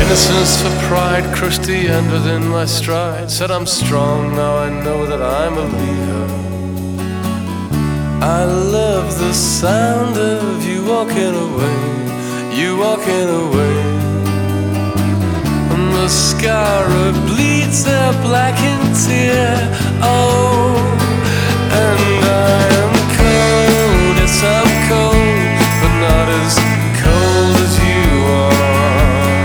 innocence for pride crushed the end within my stride. Said I'm strong, now I know that I'm a leader. I love the sound of you walking away, you walking away. And the scar bleeds a blackened tear. Oh, and I am cold, yes I'm cold, but not as cold as you are.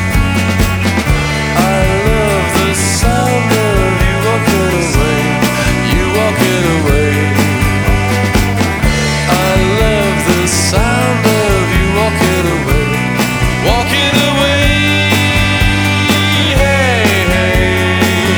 I love the sound of you walking away, you walking away. I love the sound of you walking away, walking away. Hey, hey.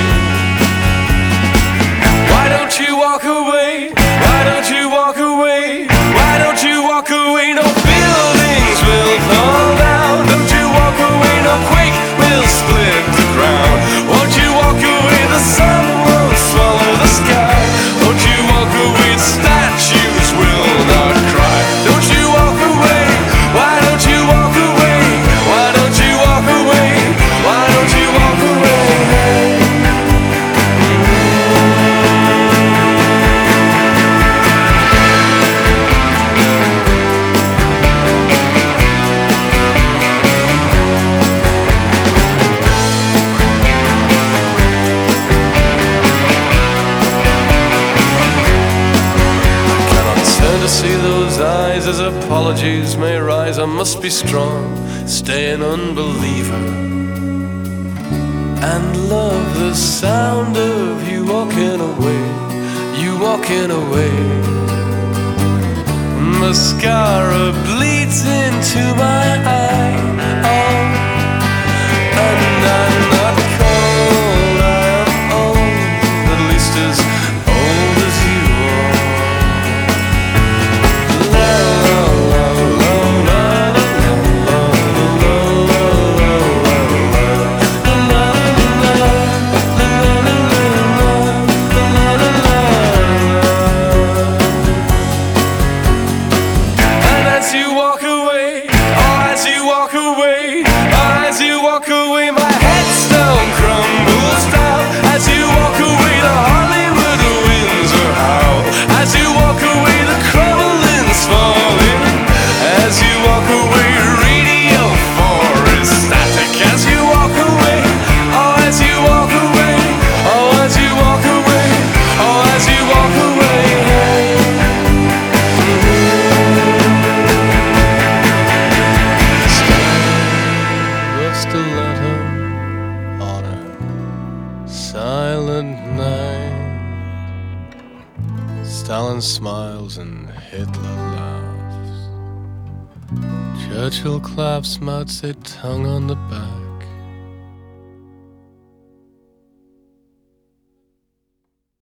Why don't you walk away? Why don't you walk away? Why don't you walk away? No buildings will fall down. Don't you walk away? No quake will split the ground. Won't you walk away? The sun won't swallow the sky. Won't you walk away? The statues will not cry. Don't you walk away? Why don't you walk away? Why don't you walk away? Why don't you walk away? See those eyes as apologies may rise. I must be strong, stay an unbeliever, and love the sound of you walking away, you walking away. Mascara bleeds into my eye. Oh, and I'm not cold, I am old, at least as old as you are. My headstone crumbles down. As you walk away, the Hollywood winds are howl. As you walk away, the crumbling's falling. As you walk away, radio forest static. As you walk away, oh, as you walk away, oh, as you walk away, oh, as you walk away. Just a letter on a silent night. Stalin smiles and Hitler laughs. Churchill claps Mao Zedong on the back.